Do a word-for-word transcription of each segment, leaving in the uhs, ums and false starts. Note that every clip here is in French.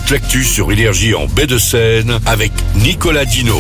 toute l'actu sur Énergie en baie de Seine avec Nicolas Dino.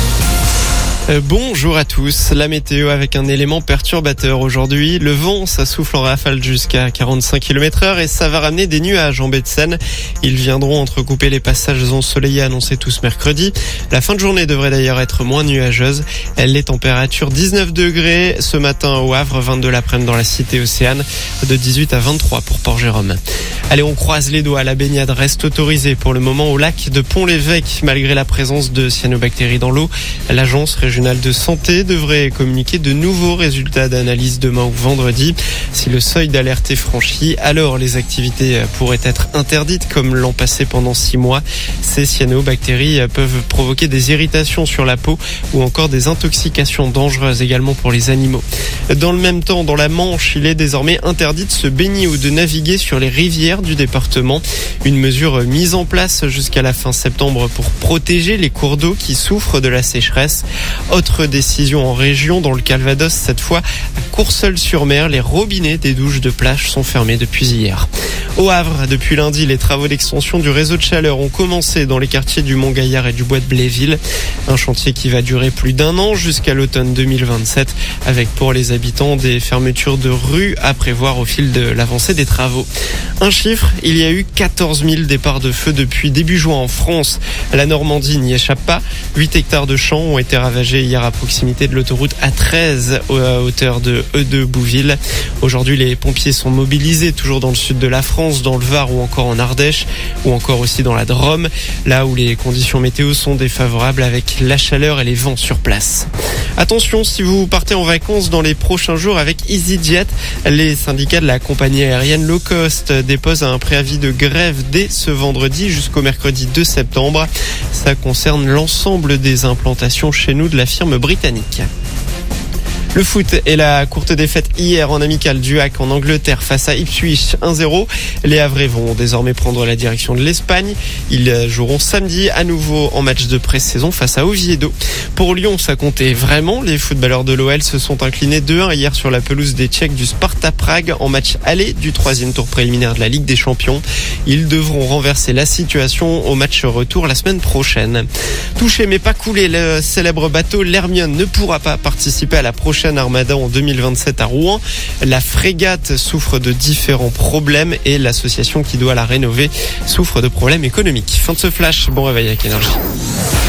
Euh, bonjour à tous. La météo avec un élément perturbateur aujourd'hui. Le vent, ça souffle en rafale jusqu'à quarante-cinq kilomètres heure et ça va ramener des nuages en baie de Seine. Ils viendront entrecouper les passages ensoleillés annoncés tous mercredi. La fin de journée devrait d'ailleurs être moins nuageuse. Les températures dix-neuf degrés ce matin au Havre, vingt-deux l'après-midi dans la cité Océane, de dix-huit à vingt-trois pour Port-Jérôme. Allez, on croise les doigts. La baignade reste autorisée pour le moment au lac de Pont-l'Évêque malgré la présence de cyanobactéries dans l'eau. L'agence régionale de santé devrait communiquer de nouveaux résultats d'analyse demain ou vendredi. Si le seuil d'alerte est franchi, alors les activités pourraient être interdites comme l'an passé pendant six mois. Ces cyanobactéries peuvent provoquer des irritations sur la peau ou encore des intoxications dangereuses également pour les animaux. Dans le même temps, dans la Manche, il est désormais interdit de se baigner ou de naviguer sur les rivières du département. Une mesure mise en place jusqu'à la fin septembre pour protéger les cours d'eau qui souffrent de la sécheresse. Autre décision en région, dans le Calvados, cette fois à Courseulles-sur-Mer, les robinets des douches de plage sont fermés depuis hier. Au Havre, depuis lundi, les travaux d'extension du réseau de chaleur ont commencé dans les quartiers du Mont-Gaillard et du Bois de Bléville. Un chantier qui va durer plus d'un an jusqu'à l'automne deux mille vingt-sept, avec pour les habitants des fermetures de rues à prévoir au fil de l'avancée des travaux. Un chiffre, il y a eu quatorze mille départs de feu depuis début juin en France. La Normandie n'y échappe pas. huit hectares de champs ont été ravagés hier à proximité de l'autoroute A treize à hauteur de E deux Bouville. Aujourd'hui, les pompiers sont mobilisés toujours dans le sud de la France, dans le Var ou encore en Ardèche ou encore aussi dans la Drôme, là où les conditions météo sont défavorables avec la chaleur et les vents sur place. Attention, si vous partez en vacances dans les prochains jours avec EasyJet, les syndicats de la compagnie aérienne low cost déposent un préavis de grève dès ce vendredi jusqu'au mercredi deux septembre. Ça concerne l'ensemble des implantations chez nous de la firme britannique. Le foot et la courte défaite hier en amical du Hack en Angleterre face à Ipswich un zéro. Les Havrais vont désormais prendre la direction de l'Espagne. Ils joueront samedi à nouveau en match de pré-saison face à Oviedo. Pour Lyon, ça comptait vraiment. Les footballeurs de l'O L se sont inclinés deux un hier sur la pelouse des Tchèques du Sparta Prague en match aller du troisième tour préliminaire de la Ligue des Champions. Ils devront renverser la situation au match retour la semaine prochaine. Touché mais pas coulé, le célèbre bateau l'Hermione ne pourra pas participer à la prochaine Armada en deux mille vingt-sept à Rouen. La frégate souffre de différents problèmes et l'association qui doit la rénover souffre de problèmes économiques. Fin de ce flash, bon réveil avec Énergie.